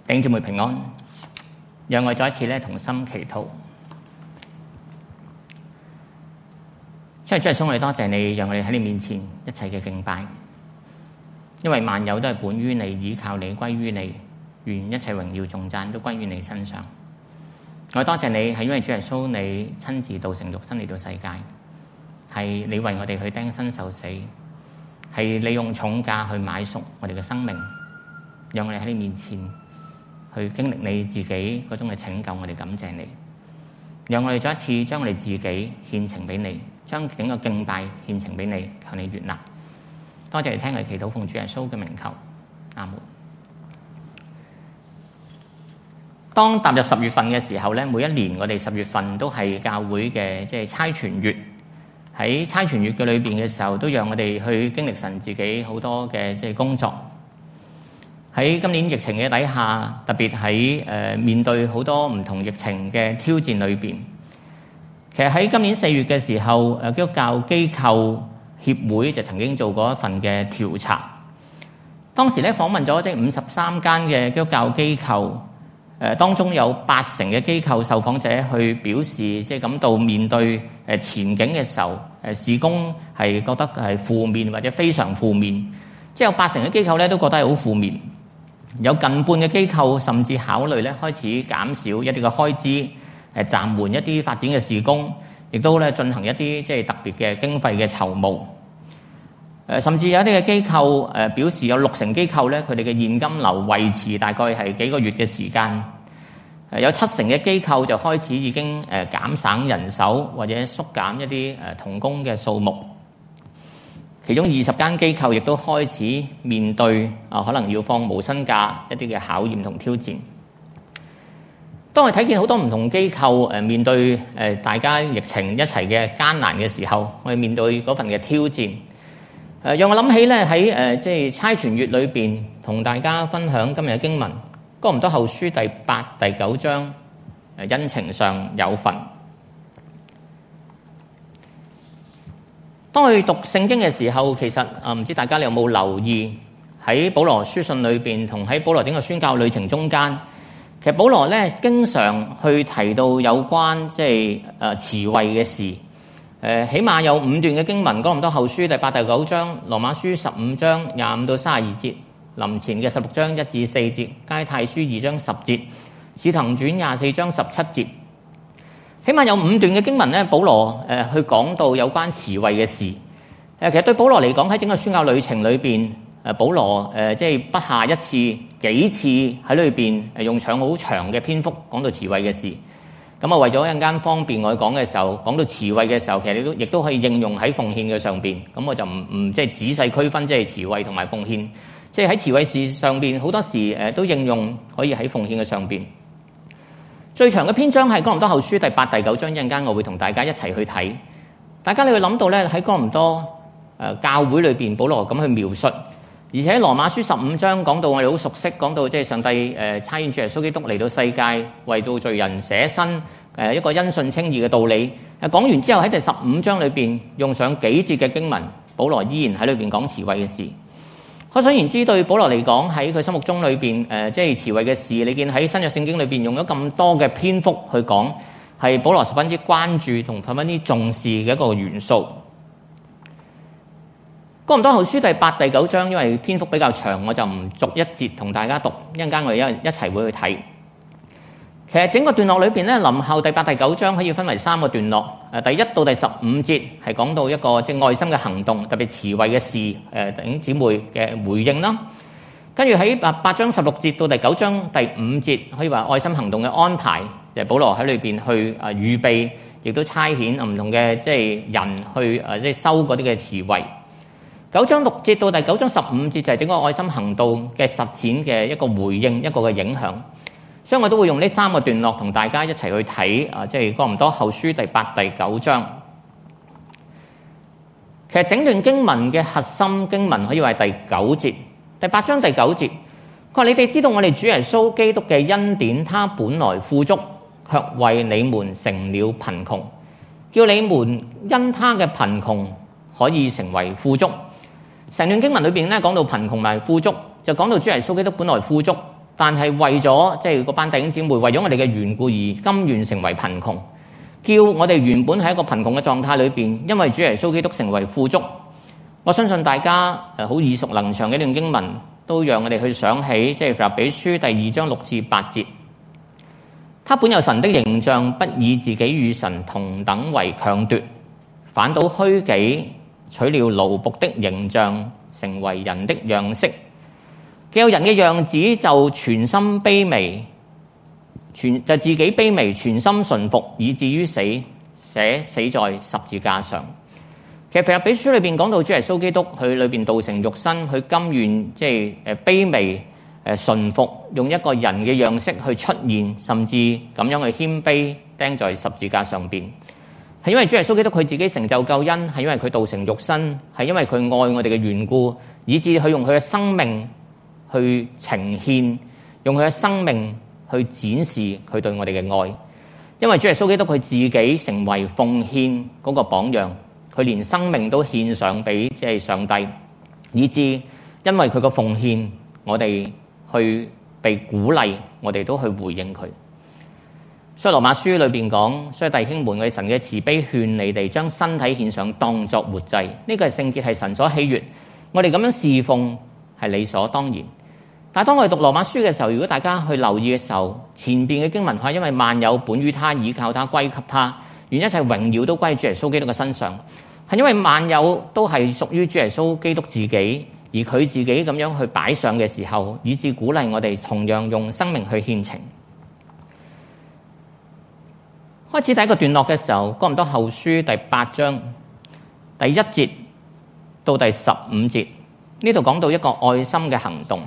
弟兄姊妹平安，讓我再一次同心祈禱。主耶穌，我哋多謝你，讓我哋喺你面前一齊嘅敬拜，因為萬有都係本於你，倚靠你，歸於你，願一切榮耀頌讚都歸於你身上。我多謝你係因為主耶穌你親自道成肉身嚟到世界，係你為我哋去釘身受死，係你用重價去買贖我哋嘅生命，讓我哋喺你面前去經歷你自己嗰種嘅拯救，我哋感謝你。讓我哋再一次將我哋自己獻呈俾你，將整個敬拜獻呈俾你，求你悅納。多謝你聽我哋祈禱，奉主耶穌嘅名求，阿門。當踏入10月份嘅時候咧，每一年我哋10月份都係教會嘅差傳月。喺差傳月嘅裏邊嘅時候，都讓我哋去經歷神自己好多嘅工作。喺今年疫情嘅底下，特別喺面對好多唔同疫情嘅挑戰裏邊，其實喺今年4月嘅時候，基督教機構協會就曾經做過一份嘅調查。當時咧訪問咗53間嘅基督教機構，當中有80%嘅機構受訪者去表示，感到面對前景嘅時候，事工係覺得係負面或者非常負面，有80%嘅機構咧都覺得係好負面。有近半嘅機構甚至考慮咧開始減少一啲嘅開支，暫緩一啲發展嘅事工，亦都咧進行一啲特別嘅經費嘅籌募。甚至有一啲嘅機構表示有60%機構咧佢哋嘅現金流維持大概係幾個月嘅時間。有70%嘅機構就開始已經減省人手或者縮減一啲同工嘅數目。其中20間機構亦都開始面對可能要放無薪假一啲嘅考驗同挑戰。當我哋睇見好多唔同機構面對大家疫情一齊嘅艱難嘅時候，我哋面對嗰份嘅挑戰，讓我諗起咧喺差傳月裏邊同大家分享今日嘅經文，哥林多後書第8、第9章，恩情上有份。當我哋讀聖經嘅時候，其實唔知大家有冇留意喺保羅書信裏邊同喺保羅整個宣教旅程中間，其實保羅咧經常去提到有關慈惠嘅事。起碼有5段嘅經文，哥林多後書第8、第9章，羅馬書15章25到32節，林前嘅16章1至4節，加拉太書2章10節，使徒行傳24章17節。起碼有5段嘅經文咧，保羅去講到有關慈惠嘅事。其實對保羅嚟講，喺整個宣教旅程裏邊，保羅不下一次幾次喺裏邊用長好長嘅篇幅講到慈惠嘅事。咁啊，為咗一陣間方便我講嘅時候，講到慈惠嘅時候，其實亦都可以應用喺奉獻嘅上邊。咁我就唔仔細區分慈惠同埋奉獻。喺慈惠事上邊，好多時都應用可以喺奉獻嘅上邊。最長嘅篇章係哥林多後書第8、第9章，一陣間我會同大家一齊去睇。大家你會諗到咧，喺哥林多教會裏邊，保羅咁去描述，而且羅馬書15章講到我哋好熟悉，講到上帝差遣主耶穌基督嚟到世界，為到罪人捨身，一個因信稱義嘅道理。講完之後喺第15章裏邊用上幾節嘅經文，保羅依然喺裏邊講慈惠嘅事。可想而知，對保羅嚟講，喺佢心目中裏邊慈惠嘅事，你見喺新約聖經裏邊用咗咁多嘅篇幅去講，係保羅十分之關注同十分之重視嘅一個元素。哥林多後書第8、第9章，因為篇幅比較長，我就唔逐一節同大家讀，一陣間我哋一齊會去睇。其實整個段落裏邊咧，林後第8、第9章可以分為3個段落。第1到第15節係講到一個愛心嘅行動，特別慈惠嘅事，弟兄姊妹嘅回應啦。跟住喺8章16節到第9章第5節，可以話愛心行動嘅安排，就係保羅喺裏邊去預備，亦都差遣唔同嘅人去收嗰啲嘅慈惠。9章6節到第9章15節就係整個愛心行動嘅實踐嘅一個回應，一個嘅影響。所以我都會用呢3個段落同大家一齊去睇哥林多後書第8、第9章。其實整段經文嘅核心經文可以話係第9節，第8章第9節。佢話你哋知道我哋主耶穌基督嘅恩典，他本來富足，卻為你們成了貧窮，叫你們因他嘅貧窮可以成為富足。成段經文裏邊咧講到貧窮同埋富足，就講到主耶穌基督本來富足， 但係為咗即係嗰班弟兄姊妹為咗我哋嘅緣故而甘願成為貧窮，叫我哋原本喺一個貧窮嘅狀態裏邊，因為主耶穌基督成為富足。我相信大家好耳熟能詳嘅一段經文，都讓我哋去想起即係腓立比書第2章6至8節。他本有神的形象，不以自己與神同等為強奪，反倒虛己，取了奴僕的形象，成為人的樣式。既有人嘅樣子，就全心卑微，就自己卑微，全心順服，以至於死，且死在十字架上。其實腓立比書裏邊講到主耶穌基督，佢裏邊道成肉身，佢甘願即係卑微順服，用一個人嘅樣式去出現，甚至咁樣去謙卑釘在十字架上邊。係因為主耶穌基督佢自己成就救恩，係因為佢道成肉身，係因為佢愛我哋嘅緣故，以致佢用佢嘅生命去呈獻，用佢嘅生命去展示佢對我哋嘅愛。因為主耶穌基督佢自己成為奉獻嗰個榜樣，佢連生命都獻上俾即係上帝，以致因為佢個奉獻，我哋去被鼓勵，我哋都去回應佢。所以羅馬書裏邊講，所以弟兄們，我哋神嘅慈悲勸你哋將身體獻上當作活祭，呢個係聖潔，係神所喜悅。我哋咁樣侍奉係理所當然。但係當我哋讀羅馬書嘅時候，如果大家去留意嘅時候，前邊嘅經文話，因為萬有本於他，倚靠他，歸給他，願一切榮耀都歸主耶穌基督嘅身上，係因為萬有都係屬於主耶穌基督自己，而佢自己咁樣去擺上嘅時候，以致鼓勵我哋同樣用生命去獻情。開始第一個段落嘅時候，哥林多後書第8章第1節到第15節，呢度講到一個愛心嘅行動。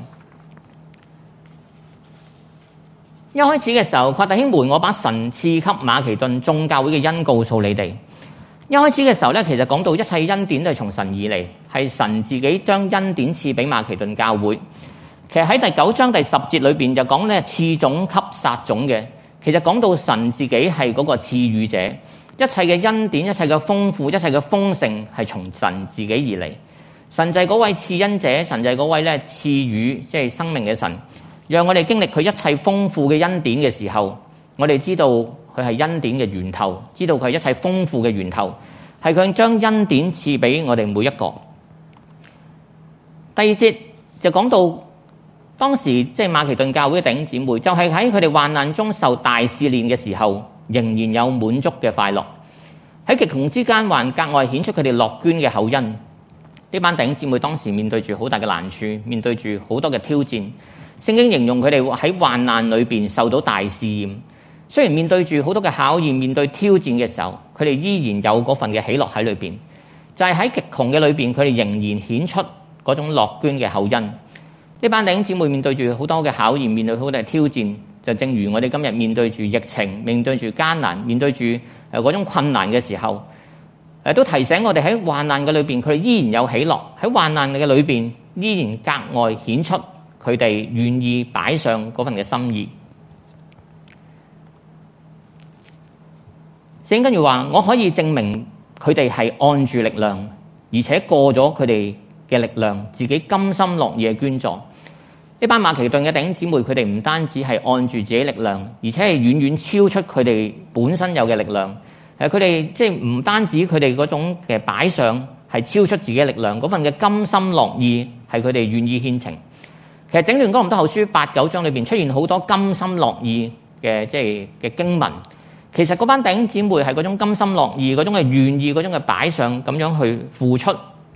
一開始嘅時候，佢話弟兄們，我把神賜給馬其頓眾教會嘅恩告訴你哋。一開始嘅時候咧，其實講到一切恩典都係從神而嚟，係神自己將恩典賜俾馬其頓教會。其實喺第9章第10節裏邊就講咧賜種給撒種嘅。其實講到神自己係嗰個賜予者，一切嘅恩典、一切嘅豐富、一切嘅豐盛係從神自己而嚟。神就係嗰位賜恩者，神就係嗰位咧賜予即係生命嘅神，讓我哋經歷佢一切豐富嘅恩典嘅時候，我哋知道佢係恩典嘅源頭，知道佢係一切豐富嘅源頭，係佢將恩典賜俾我哋每一個。第2節就講到，當時即係馬其頓教會嘅弟兄姊妹，就係喺佢哋患難中受大試煉嘅時候，仍然有滿足嘅快樂。喺極窮之間，還格外顯出佢哋樂捐嘅厚恩。呢班弟兄姊妹當時面對住好大嘅難處，面對住好多嘅挑戰。聖經形容佢哋喺患難裏邊受到大試驗。雖然面對住好多嘅考驗，面對挑戰嘅時候，佢哋依然有嗰份嘅喜樂喺裏邊。就係喺極窮嘅裏邊，佢哋仍然顯出嗰種樂捐嘅厚恩。呢班弟兄姊妹面對住好多嘅考驗，面對好多嘅挑戰，就正如我哋今日面對住疫情，面對住艱難，面對住嗰種困難嘅時候，都提醒我哋喺患難嘅裏邊，佢哋依然有喜樂；喺患難嘅裏邊，依然格外顯出佢哋願意擺上嗰份嘅心意。聖經跟住話，我可以證明佢哋係按住力量，而且過咗佢哋嘅力量，自己甘心樂意捐助。呢班馬其頓嘅弟兄姊妹，佢哋唔單止係按住自己力量，而且係遠遠超出佢哋本身有嘅力量。佢哋即係唔單止佢哋嗰種嘅擺上係超出自己嘅力量，嗰份嘅甘心樂意係佢哋願意獻情。其實整段哥林多後書8、9章裏邊出現好多甘心樂意嘅即係嘅經文。其實嗰班弟兄姊妹係嗰種甘心樂意、嗰種嘅願意、嗰種嘅擺上咁樣去付出。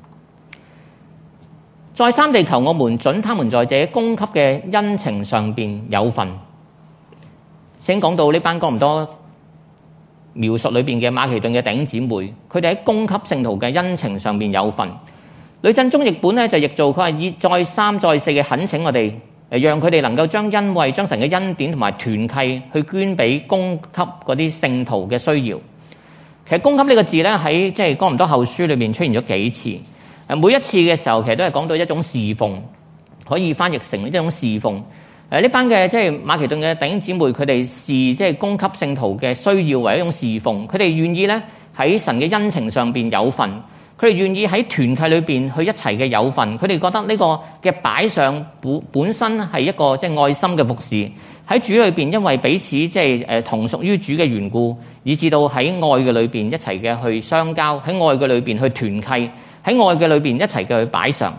再三地求我們準他們在這供給嘅恩情上邊有份。先講到呢班哥林多描述裏邊嘅馬其頓嘅弟兄姊妹，佢哋喺供給聖徒嘅恩情上邊有份。呂振中譯本咧就譯做佢話以再三再四嘅懇請我哋，讓佢哋能夠將恩惠、將神嘅恩典同埋團契去捐俾供給嗰啲聖徒嘅需要。其實供給呢個字咧喺即係哥林多後書裏邊出現咗幾次。每一次嘅時候，其實都係講到一種侍奉，可以翻譯成一種侍奉。呢班嘅即係馬其頓嘅弟兄姊妹，佢哋視即係供給聖徒嘅需要為一種侍奉，佢哋願意咧喺神嘅恩情上邊有份，佢佢哋願意喺團契裏邊去一齊嘅有份，佢哋覺得呢個嘅擺上本身係一個即係愛心嘅服侍。喺主裏邊，因為彼此即係同屬於主嘅緣故，以至到喺愛嘅裏邊一齊嘅去相交，喺愛嘅裏邊去團契，喺愛嘅裏邊一齊嘅去擺上。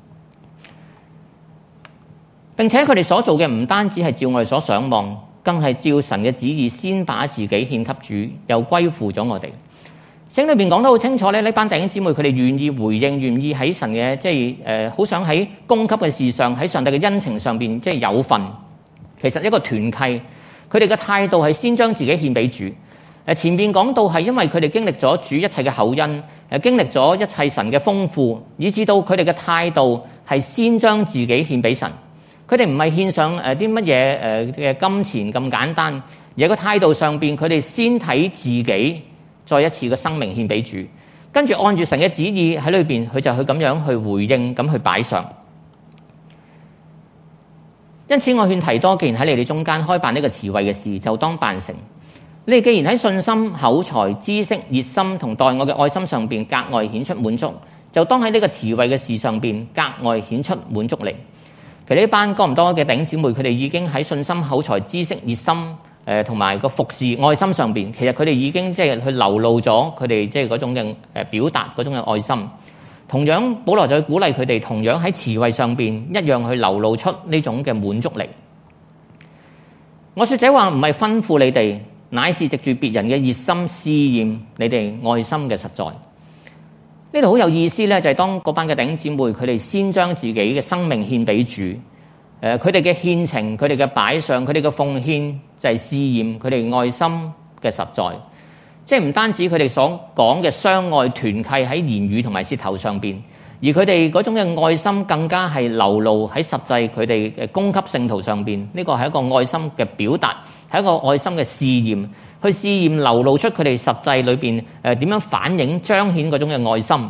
並且佢哋所做嘅唔單止係照我哋所想望，更係照神嘅旨意，先把自己獻給主，又歸附咗我哋。聖經裏邊講得好清楚咧，呢班弟兄姊妹佢哋願意回應，願意喺神嘅即係好想喺供給嘅事上，喺上帝嘅恩情上邊即係有份。其實一個團契，佢哋嘅態度係先將自己獻俾主。前面講到係因為佢哋經歷咗主一切嘅厚恩，經歷咗一切神嘅豐富，以至到佢哋嘅態度係先將自己獻俾神。佢哋唔係獻上啲乜嘢嘅金錢咁簡單，而係個態度上邊，佢哋先睇自己，再一次嘅生命獻俾主，跟住按住神嘅旨意喺裏邊，佢就去咁樣去回應，咁去擺上。因此我勸提多，既然喺你哋中間開辦呢個慈惠嘅事，就當辦成。你哋既然喺信心、口才、知識、熱心同待我嘅愛心上邊格外顯出滿足，就當喺呢個慈惠嘅事上邊格外顯出滿足嚟。其實呢班哥林多嘅弟兄姊妹，佢哋已經喺信心、口才、知識、熱心同埋個服侍愛心上邊，其實佢哋已經即係去流露咗佢哋即係嗰種嘅表達嗰種嘅愛心。同樣，保羅就去鼓勵佢哋，同樣喺慈惠上邊一樣去流露出呢種嘅滿足力。我說這話唔係吩咐你哋，乃是藉住別人嘅熱心試驗你哋愛心嘅實在。呢度好有意思咧，就係當嗰班嘅弟兄姊妹，佢哋先將自己嘅生命獻俾主，佢哋嘅獻情、佢哋嘅擺上、佢哋嘅奉獻，就係試驗佢哋愛心嘅實在。即係唔單止佢哋所講嘅相愛團契喺言語同埋舌頭上邊，而佢哋嗰種嘅愛心更加係流露喺實際佢哋嘅供給聖徒上邊。呢個係一個愛心嘅表達，係一個愛心嘅試驗，去試驗流露出佢哋實際裏邊點樣反映彰顯嗰種嘅愛心。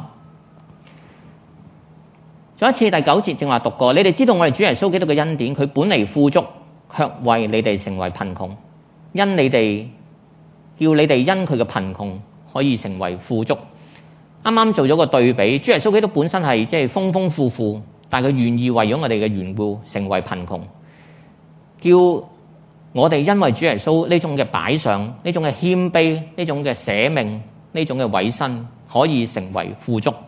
再一次第9節正話讀過，你哋知道我哋主耶穌基督嘅恩典，佢本嚟富足，卻為你哋成為貧窮，因你哋叫你哋因佢嘅貧窮可以成為富足。啱啱做咗個對比，主耶穌基督本身係即係豐豐富富，但係佢願意為咗我哋嘅緣故成為貧窮，叫我哋因為主耶穌呢種嘅擺上、呢種嘅謙卑、呢種嘅捨命、呢種嘅委身，可以成為富足。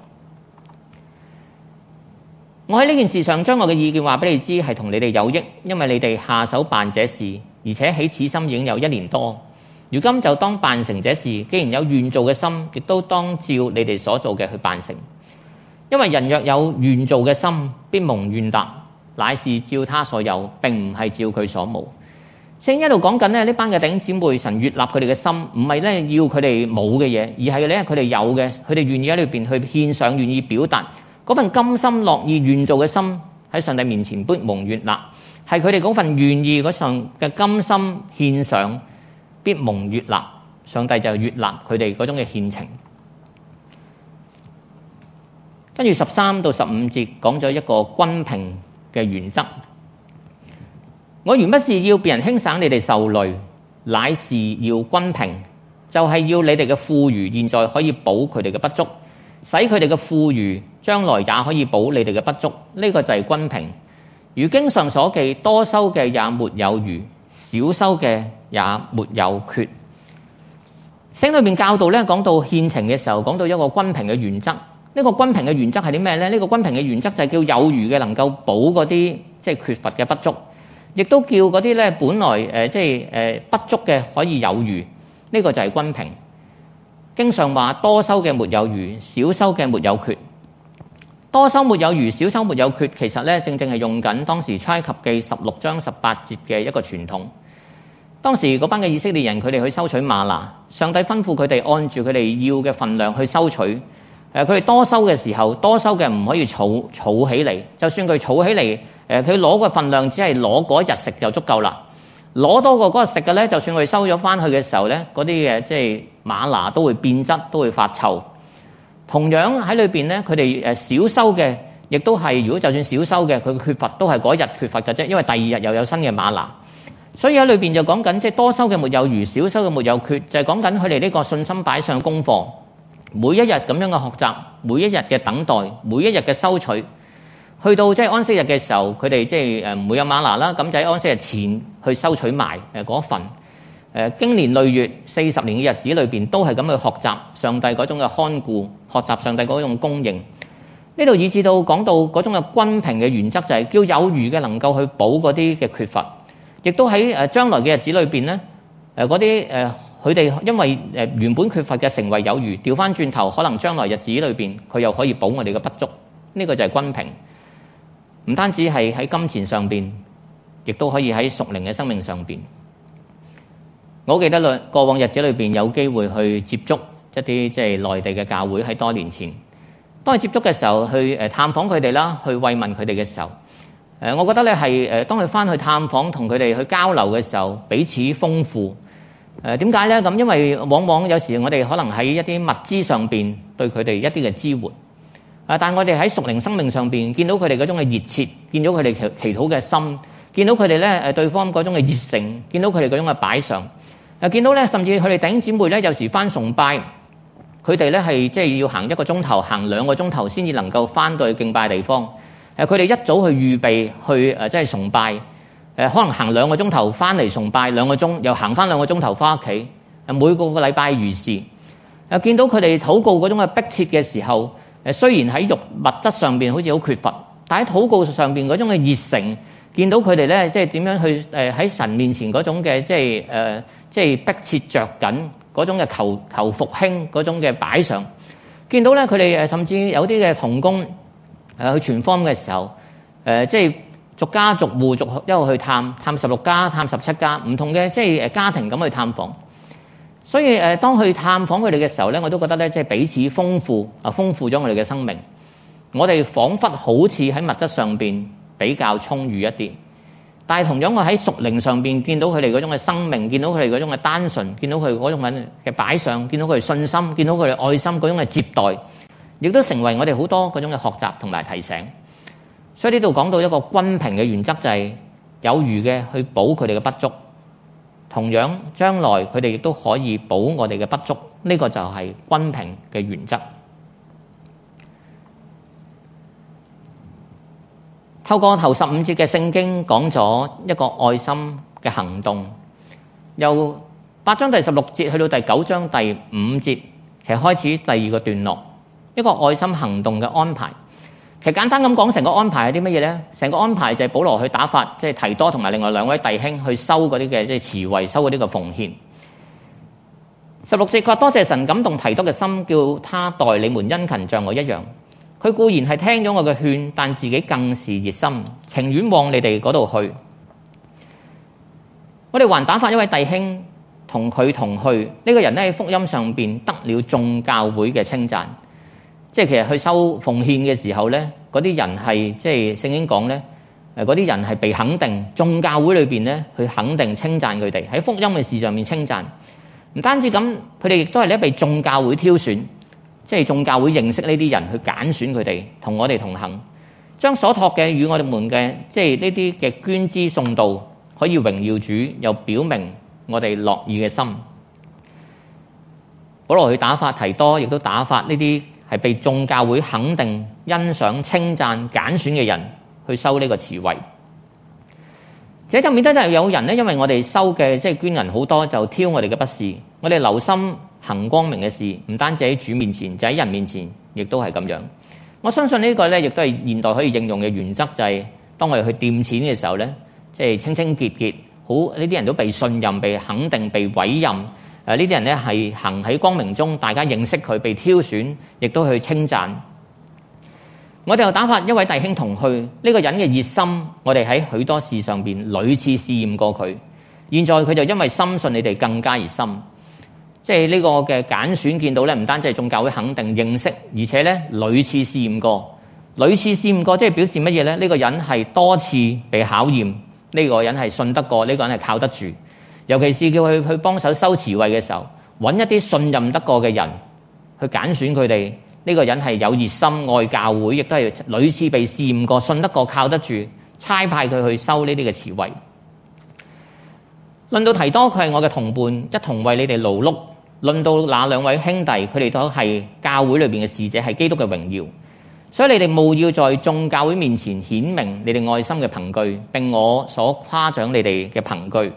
我喺呢件事上將我嘅意見話俾你知，係同你哋有益，因為你哋下手辦這事，而且起此心已經有1年多。如今就當辦成這事，既然有願做嘅心，亦都當照你哋所做嘅去辦成。因為人若有願做嘅心，必蒙悅納，乃是照他所有，並唔係照佢所無。聖經一路講緊呢班嘅弟兄姊妹，神悅納佢哋嘅心，唔係咧要佢哋冇嘅嘢，而係咧佢哋有嘅，佢哋願意喺裏邊去獻上，願意表達嗰份甘心樂意願做嘅心，喺上帝面前必蒙悅納，係佢哋嗰份願意嗰上嘅甘心獻上，必蒙悅納，上帝就悅納佢哋嗰種嘅獻情。跟住13到15節講咗一個均平嘅原則。我原不是要別人輕省你哋受累，乃是要均平，就係要你哋嘅富餘現在可以補佢哋嘅不足，使佢哋嘅富餘將來也可以補你哋嘅不足。呢個就係均平。如經上所記，多收嘅也沒有餘，少收嘅也沒有缺。聖經裏面教導咧，講到獻情嘅時候，講到一個均平嘅原則。呢個均平嘅原則係啲咩咧？呢個均平嘅原則就係叫有餘嘅能夠補嗰啲即係缺乏嘅不足，亦都叫嗰啲咧本來不足嘅可以有餘。呢個就係均平。經上話多收嘅沒有餘，少收嘅沒有缺。多收沒有餘，少收沒有缺，其實咧正正係用緊當時出埃及記16章18節嘅一個傳統。當時嗰班嘅以色列人，佢哋去收取嗎哪，上帝吩咐佢哋按住佢哋要嘅份量去收取。佢哋多收嘅時候，多收嘅唔可以儲起嚟，就算佢儲起嚟，佢攞個份量只係攞嗰一日食就足夠啦。攞多過嗰日食嘅咧，就算佢收咗翻去嘅時候咧，嗰啲嘅即係嗎哪都會變質，都會發臭。同樣喺裏邊咧，佢哋少收嘅，亦都係如果就算少收嘅，佢缺乏都係嗰一日缺乏嘅啫，因為第二日又有新嘅嗎哪。所以喺裏邊就講緊即係多收嘅沒有餘，少收嘅沒有缺，就係講緊佢哋呢個信心擺上嘅功課。 每一日咁樣嘅學習，每一日嘅等待，每一日嘅收取，去到即係安息日嘅時候，佢哋即係唔會有嗎哪啦，咁就喺安息日前去收取埋嗰份。經年累月40年嘅日子裏邊，都係咁去學習上帝嗰種嘅看顧，學習上帝嗰種供應。呢度以至到講到嗰種嘅均平嘅原則，就係叫有餘嘅能夠去補嗰啲嘅缺乏，亦都喺將來嘅日子裏邊咧，嗰啲佢哋因為原本缺乏嘅成為有餘，調翻轉頭，可能將來日子裏邊佢又可以補我哋嘅不足。呢個就係均平，唔單止係喺金錢上邊，亦都可以喺屬靈嘅生命上邊。我好記得過往日子裏邊有機會去接觸一啲即係內地嘅教會，喺多年前，當佢接觸嘅時候，去探訪佢哋啦，去慰問佢哋嘅時候，我覺得咧係當佢翻去探訪同佢哋去交流嘅時候，彼此豐富。點解咧？咁因為往往有時我哋可能喺一啲物資上邊對佢哋一啲嘅支援，但我哋喺屬靈生命上邊見到佢哋嗰種嘅熱切，見到佢哋祈禱嘅心，見到佢哋咧對方嗰種嘅熱誠，見到佢哋嗰種嘅擺上。見到咧，甚至佢哋弟兄姊妹咧，有時翻崇拜，佢哋咧係即係要行1個鐘頭，行2個鐘頭先至能夠翻到去敬拜地方。佢哋一早去預備去即係崇拜，可能行2個鐘頭翻嚟崇拜2個鐘，又行翻2個鐘頭翻屋企。每個禮拜如是。見到佢哋禱告嗰種嘅迫切嘅時候，雖然喺物質上邊好似好缺乏，但喺禱告上邊嗰種嘅熱誠，見到佢哋咧即係點樣去喺神面前嗰種嘅即係迫切着緊嗰種嘅求復興嗰種嘅擺上，見到咧佢哋甚至有啲嘅同工去傳福音嘅時候，即係逐家逐戶一路去探16家、探17家唔同嘅即係家庭咁去探訪。所以當去探訪佢哋嘅時候咧，我都覺得咧即係彼此豐富咗我哋嘅生命。我哋彷彿好似喺物質上邊比較充裕一啲。但係同樣我喺屬靈上邊見到佢哋嗰種嘅生命，見到佢哋嗰種嘅單純，見到佢嗰種嘅擺上，見到佢哋信心，見到佢哋愛心嗰種嘅接待，亦都成為我哋好多嗰種嘅學習同埋提醒。所以呢度講到一個均平嘅原則，就係有餘嘅去補佢哋嘅不足，同樣將來佢哋亦都可以補我哋嘅不足。呢個就係均平嘅原則。透過頭15節嘅聖經講咗一個愛心嘅行動，由8章第16節去到第9章第5節，其實開始第2個段落，一個愛心行動嘅安排。其實簡單咁講，成個安排係啲乜嘢呢？成個安排就係保羅去打發即係提多同埋另外2位弟兄去收嗰啲嘅即係慈惠，收嗰啲嘅奉獻。16節佢話多謝神感動提多嘅心，叫他待你們殷勤像我一樣。佢固然係聽咗我嘅勸，但自己更是熱心，情願往你哋嗰度去。我哋還打發一位弟兄同佢同去，呢個人咧喺福音上邊得了眾教會嘅稱讚。即係其實去收奉獻嘅時候咧，嗰啲人係即係聖經講咧，嗰啲人係被肯定，眾教會裏邊咧去肯定稱讚佢哋喺福音嘅事上面稱讚。唔單止咁，佢哋亦都係咧被眾教會挑選。即係眾教會認識呢啲人，去揀選佢哋同我哋同行，將所託嘅與我哋們嘅即係呢啲嘅捐資送到，可以榮耀主，又表明我哋樂意嘅心。保羅去打發提多，亦都打發呢啲係被眾教會肯定、欣賞、稱讚、揀選嘅人去收呢個慈惠。這就免得有人咧，因為我哋收嘅即係捐銀好多，就挑我哋嘅不是。我哋留心行光明嘅事，唔單止喺主面前，就喺人面前，亦都係咁樣。我相信呢個咧，亦都係現代可以應用嘅原則，就係當我哋去掂錢嘅時候咧，即係清清潔潔，好呢啲人都被信任、被肯定、被委任。呢啲人咧係行喺光明中，大家認識佢，被挑選，亦都去稱讚。我哋又打發一位弟兄同去，呢個人嘅熱心，我哋喺許多事上邊屢次試驗過佢。現在佢就因為深信你哋更加熱心。即係呢個嘅揀選，見到咧，唔單止係眾教會肯定認識，而且咧屢次試驗過，即係表示乜嘢咧？呢個人係多次被考驗，呢個人係信得過，呢個人係靠得住。尤其是叫佢去幫手收慈惠嘅時候，揾一啲信任得過嘅人去揀選佢哋。呢個人係有熱心愛教會，亦都係屢次被試驗過，信得過靠得住，差派佢去收呢啲嘅慈惠。論到提多，佢係我嘅同伴，一同為你哋勞碌。 論到那兩位兄弟，佢哋都係教會裏邊嘅使者，係基督嘅榮耀。所以你哋務要在眾教會面前顯明你哋愛心嘅憑據，並我所誇獎你哋嘅憑據。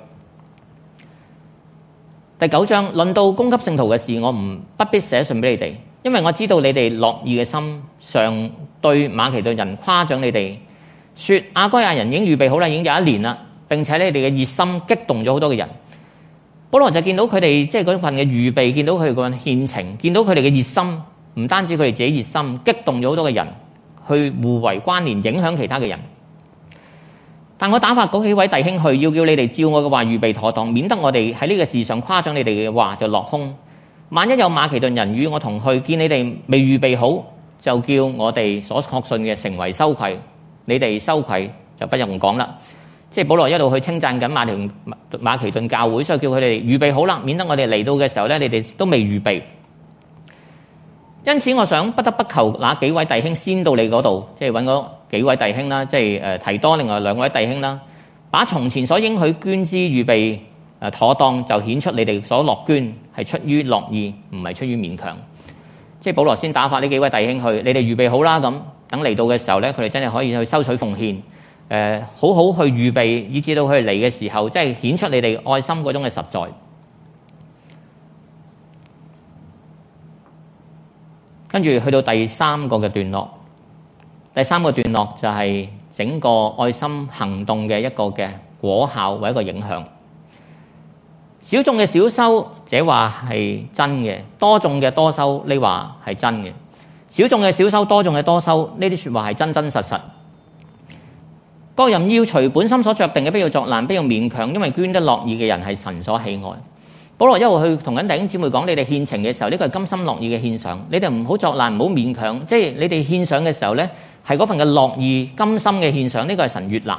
第9章論到供給聖徒嘅事，我不必寫信俾你哋，因為我知道你哋樂意嘅心，常對馬其頓人誇獎你哋，說亞該亞人已經預備好啦，已經有1年啦，並且你哋嘅熱心激動咗好多嘅人。保羅就見到佢哋即係嗰份嘅預備，見到佢哋嗰份獻情，見到佢哋嘅熱心，唔單止佢哋自己熱心，激動咗好多嘅人去互為關聯，影響其他嘅人。但我打發嗰幾位弟兄去，要叫你哋照我嘅話預備妥當，免得我哋喺呢個事上誇獎你哋嘅話就落空。萬一有馬其頓人與我同去，見你哋未預備好，就叫我哋所確信嘅成為羞愧。你哋羞愧就不用講啦。即係保羅一路去稱讚緊馬其頓教會，所以叫佢哋預備好啦，免得我哋嚟到嘅時候咧，你哋都未預備。因此，我想不得不求那幾位弟兄先到你嗰度，即係揾嗰幾位弟兄啦，即係提多另外2位弟兄啦，把從前所應許捐資預備妥當，就顯出你哋所樂捐係出於樂意，唔係出於勉強。即係保羅先打發呢幾位弟兄去，你哋預備好啦，咁等嚟到嘅時候咧，佢哋真係可以去收取奉獻，好好去預備，以至到佢哋嚟嘅時候，即係顯出你哋愛心嗰種嘅實在。跟住去到第3個嘅段落，第3個段落就係整個愛心行動嘅一個嘅果效或一個影響。少種嘅少收，這話係真嘅；多種嘅多收，呢話係真嘅。少種嘅少收，多種嘅多收，呢啲説話係真真實實。各人要隨本心所酌定嘅，不要作難，不要勉強，因為捐得樂意嘅人係神所喜愛。保羅一路去同緊弟兄姊妹講，你哋獻情嘅時候，呢個係甘心樂意嘅獻上，你哋唔好作難，唔好勉強，即係你哋獻上嘅時候咧，係嗰份嘅樂意、甘心嘅獻上，呢個係神悅納。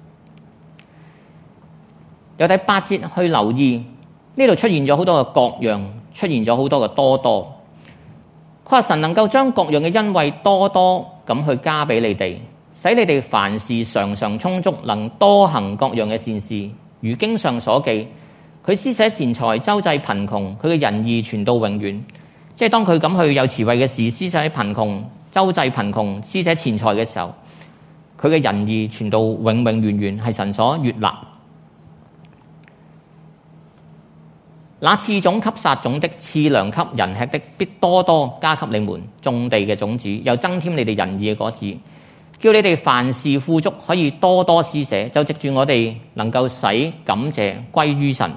由第8節去留意，呢度出現咗好多嘅各樣，出現咗好多嘅多多。佢話神能夠將各樣嘅恩惠多多咁去加俾你哋，使你哋凡事常常充足，能多行各樣嘅善事。如經上所記，佢施捨錢財，周濟貧窮，佢嘅仁義傳到永遠。即係當佢咁去有慈惠嘅事，施捨貧窮、周濟貧窮、施捨錢財嘅時候，佢嘅仁義傳到永永遠遠，係神所悅納。那賜種給撒種的，賜糧給人吃的，必多多加給你們種地嘅種子，又增添你哋仁義嘅果子，叫你哋凡事富足，可以多多施捨，就藉住我哋能夠使感謝歸於神。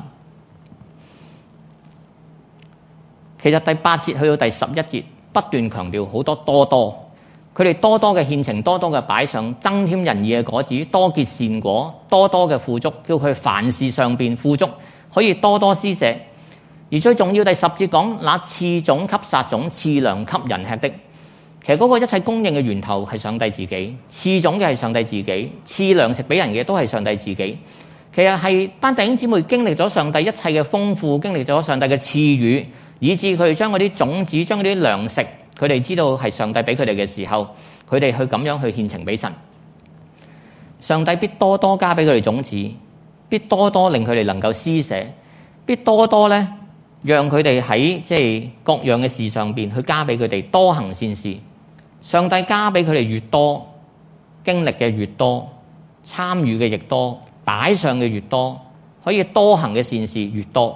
其實第8節去到第11節不斷強調好多多多，佢哋多多嘅獻情，多多嘅擺上，增添仁義嘅果子，多結善果，多多嘅富足，叫佢凡事上邊富足，可以多多施捨。而最重要第10節講，那賜種給撒種，賜糧給人吃的，其實嗰個一切供應嘅源頭係上帝自己，賜種嘅係上帝自己，賜糧食俾人嘅都係上帝自己。其實係班弟兄姊妹經歷咗上帝一切嘅豐富，經歷咗上帝嘅賜予，以致佢哋將嗰啲種子、將嗰啲糧食，佢哋知道係上帝俾佢哋嘅時候，佢哋去咁樣去獻情俾神。上帝必多多加俾佢哋種子，必多多令佢哋能夠施捨，必多多咧讓佢哋喺即係各樣嘅事上邊去加俾佢哋多行善事。上帝加俾佢哋越多，經歷嘅越多，參與嘅亦多，擺上嘅越多，可以多行嘅善事越多。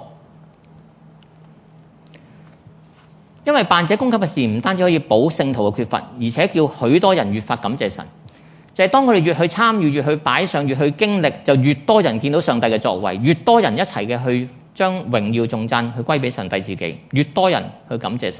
因為辦這供給嘅事唔單止可以補聖徒嘅缺乏，而且叫許多人越發感謝神。就係當佢哋越去參與，越去擺上，越去經歷，就越多人見到上帝嘅作為，越多人一齊嘅去將榮耀頌讚去歸俾上帝自己，越多人去感謝神。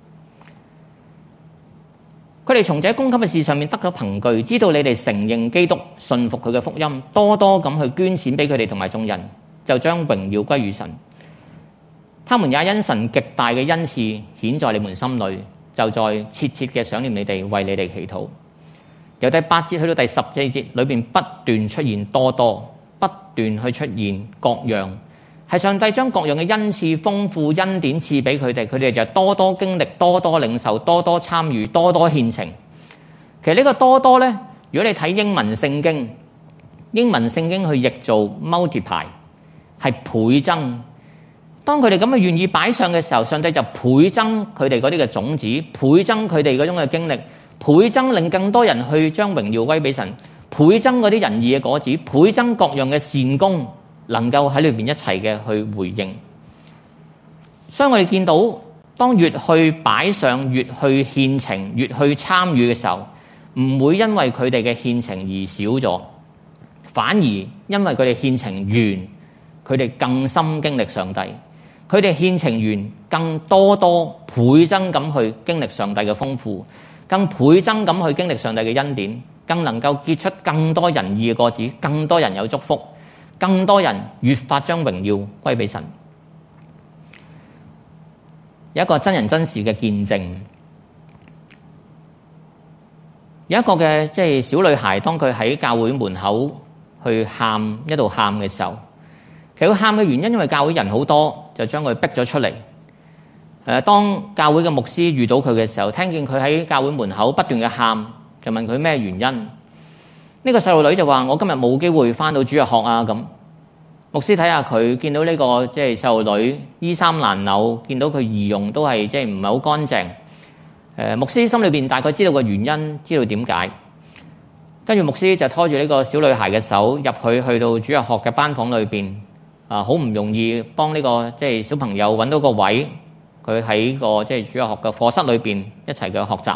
佢哋從這供給嘅事上面得咗憑據，知道你哋承認基督，信服佢嘅福音，多多咁去捐錢俾佢哋同埋眾人，就將榮耀歸於神。他們也因神極大嘅恩賜顯在你們心裏，就在切切嘅想念你哋，為你哋祈禱。由第8節去到第14節裏邊不斷出現多多，不斷去出現各樣，係上帝將各樣嘅恩賜豐富恩典賜俾佢哋，佢哋就多多經歷，多多領受，多多參與，多多獻情。其實呢個多多咧，如果你睇英文聖經去譯做 multiply， 係倍增。 當佢哋咁嘅願意擺上嘅時候，上帝就倍增佢哋嗰啲嘅種子，倍增佢哋嗰種嘅經歷，倍增令更多人去將榮耀歸俾神，倍增嗰啲仁義嘅果子，倍增各樣嘅善功，能夠喺裏邊一齊嘅去回應。所以我哋見到，當越去擺上，越去獻情，越去參與嘅時候，唔會因為佢哋嘅獻情而少咗，反而因為佢哋獻情完，佢哋更深經歷上帝，佢哋獻情完，更多倍增咁去經歷上帝嘅豐富，更倍增咁去經歷上帝嘅恩典，更能夠結出更多仁義嘅果子，更多人有祝福，更多人越發將榮耀歸俾神。有一個真人真事嘅見證，有一個嘅小女孩，當佢喺教會門口去喊，一度喊嘅時候，其實佢喊嘅原因因為教會人好多，就將佢逼咗出嚟。當教會嘅牧師遇到佢嘅時候，聽見佢喺教會門口不斷嘅喊，就問佢咩原因。呢個細路女就話：我今日冇機會返到主日學啊咁。牧師睇下佢，見到呢個細路女衣衫襤褸，見到佢儀容都係唔係好乾淨。牧師心裏邊大概知道個原因，知道點解。跟住牧師就拖住呢個小女孩嘅手入去到主日學嘅班房裏邊，好唔容易幫呢個小朋友揾到個位，佢喺個主日學嘅課室裏邊一齊嘅學習。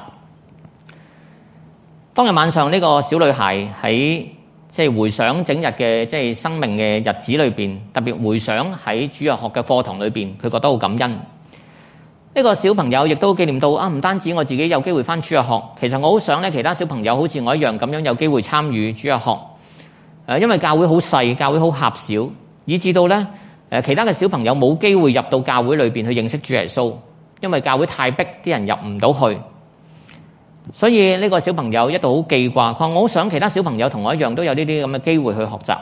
當日晚上呢個小女孩喺回想整日嘅生命嘅日子裏邊，特別回想喺主日學嘅課堂裏邊，佢覺得好感恩。呢個小朋友亦都紀念到唔單止我自己有機會返主日學，其實我好想咧其他小朋友好似我一樣咁樣有機會參與主日學。因為教會好細，教會好狹小，以至到咧其他嘅小朋友冇機會入到教會裏邊去認識主耶穌，因為教會太逼，啲人入唔到去。所以呢個小朋友一度好記掛，佢話我好想其他小朋友同我一樣都有呢啲咁嘅機會去學習。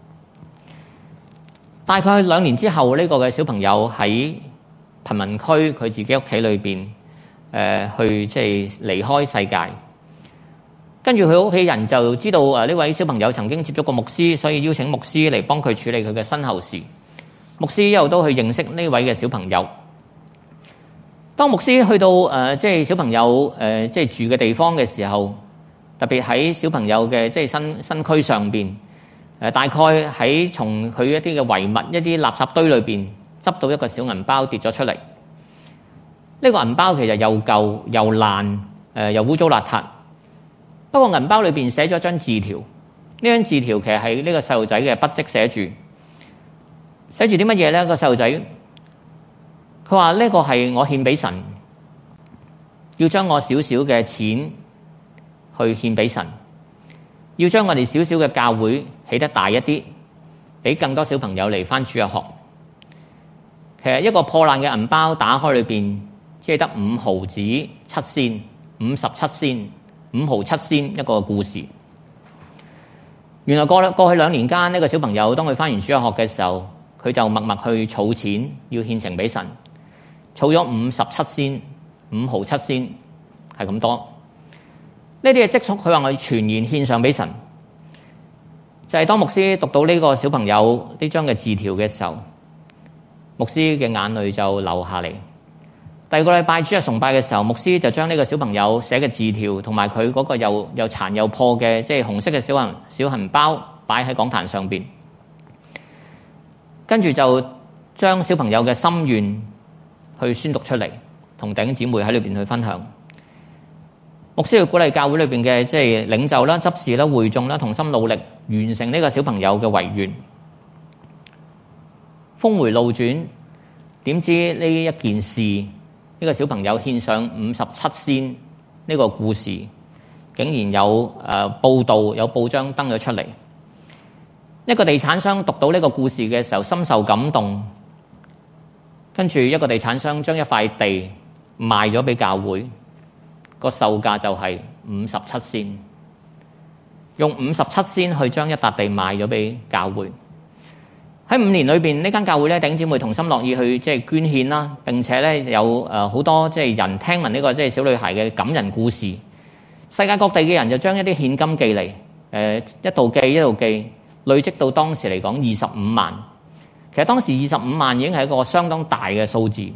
大概2年之後，呢個嘅小朋友喺貧民區佢自己屋企裏邊去離開世界。跟住佢屋企人就知道呢位小朋友曾經接觸過牧師，所以邀請牧師嚟幫佢處理佢嘅身後事。牧師一路都去認識呢位嘅小朋友。當牧師去到小朋友住嘅地方嘅時候，特別喺小朋友嘅身軀上邊，大概喺從佢一啲嘅遺物、一啲垃圾堆裏邊執到一個小銀包跌咗出嚟。呢個銀包其實又舊又爛，又污糟邋遢。不過銀包裏邊寫咗張字條，呢張字條其實係呢個細路仔嘅筆跡寫住啲乜嘢呢？個細路仔佢話呢個係我獻俾神，要將我少少嘅錢去獻俾神，要將我哋少少嘅教會起得大一啲，俾更多小朋友嚟返主日學。其實一個破爛嘅銀包打開裏邊，只係得5毫子7仙，57仙，5毫7仙一個故事。原來過去2年間，呢個小朋友當佢返完主日學嘅時候，佢就默默去儲錢，要獻呈俾神。儲咗57仙，5毫7仙，係咁多。呢啲嘅積蓄，佢話我全然獻上俾神。就係當牧師讀到呢個小朋友呢張嘅字條嘅時候，牧師嘅眼淚就流下嚟。第2個禮拜主日崇拜嘅時候，牧師就將呢個小朋友寫嘅字條同埋佢嗰個又殘又破嘅紅色嘅小銀包擺喺講壇上邊，跟住就將小朋友嘅心願去宣讀出嚟，同弟兄姊妹喺裏邊去分享。牧師要鼓勵教會裏邊嘅領袖啦、執事啦、會眾啦，同心努力完成呢個小朋友嘅遺願。峰回路轉，點知呢一件事，呢個小朋友獻上57仙呢個故事，竟然有報道、有報章登咗出嚟。一個地產商讀到呢個故事嘅時候，深受感動。跟住一個地產商將一塊地賣咗俾教會，個售價就係57仙，用57仙去將一笪地賣咗俾教會。喺5年裏邊，呢間教會咧，弟兄姊妹同心樂意去捐獻啦，並且咧有好多人聽聞呢個小女孩嘅感人故事，世界各地嘅人就將一啲獻金寄嚟，一度寄，累積到當時嚟講25萬。 其實當時25萬已經係一個相當大嘅數字。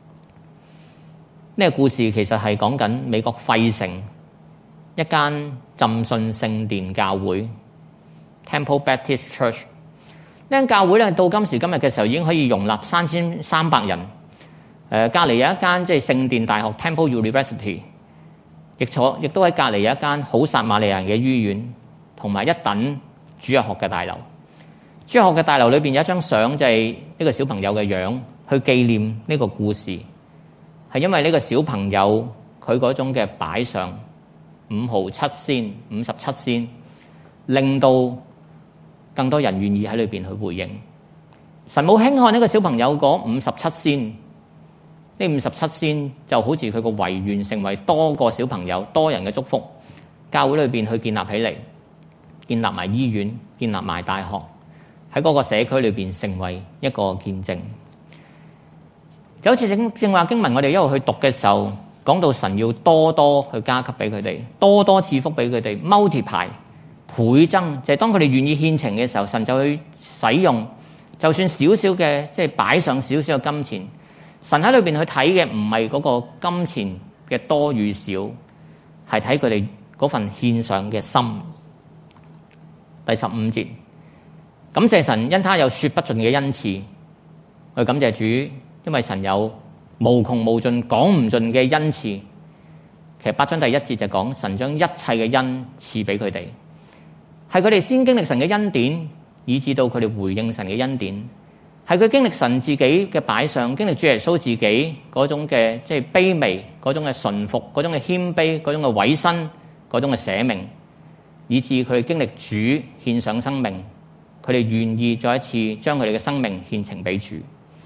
呢個故事其實係講緊美國費城一間浸信聖殿教會 Temple Baptist Church。呢間教會咧到今時今日嘅時候已經可以容納3300人。隔離有一間即係聖殿大學 Temple University， 亦都喺隔離有一間好撒瑪利亞人嘅醫院，同埋一等主日學嘅大樓。主日學嘅大樓裏邊有一張相，就係呢個小朋友嘅樣，去紀念呢個故事。係因為呢個小朋友佢嗰種嘅擺上5毫7仙、57仙，令到更多人願意喺裏邊去回應。神冇輕看呢個小朋友嗰57仙。呢57仙就好似佢個遺願，成為多個小朋友、多人嘅祝福。教會裏邊去建立起嚟，建立埋醫院，建立埋大學，喺嗰個社區裏邊成為一個見證。就好似正話經文，我哋一路去讀嘅時候，講到神要多多去加給俾佢哋，多多賜福俾佢哋 ，multiply 倍增，就係當佢哋願意獻情嘅時候，神就去使用，就算少少嘅即係擺上少少嘅金錢。神喺裏邊去睇嘅唔係嗰個金錢嘅多與少，係睇佢哋嗰份獻上嘅心。第15節，感謝神，因他有說不盡嘅恩賜。我感謝主，因為神有無窮無盡、講唔盡嘅恩賜。其實8章第1節就講神將一切嘅恩賜俾佢哋，係佢哋先經歷神嘅恩典，以至到佢哋回應神嘅恩典。係佢經歷神自己嘅擺上，經歷主耶穌自己嗰種嘅即係卑微，嗰種嘅順服，嗰種嘅謙卑，嗰種嘅委身，嗰種嘅捨命，以至佢哋經歷主獻上生命，佢哋願意再一次將佢哋嘅生命獻呈俾主。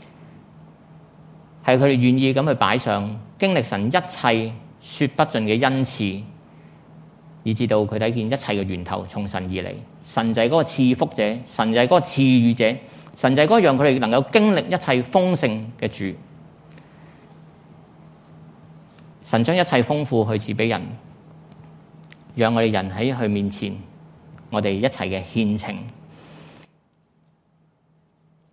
係佢哋願意咁去擺上，經歷神一切說不盡嘅恩賜，以至到佢睇見一切嘅源頭從神而嚟。神就係嗰個賜福者，神就係嗰個賜予者。神就係嗰個讓佢哋能夠經歷一切豐盛嘅主。神將一切豐富去賜俾人，讓我哋人喺佢面前，我哋一齊嘅獻情。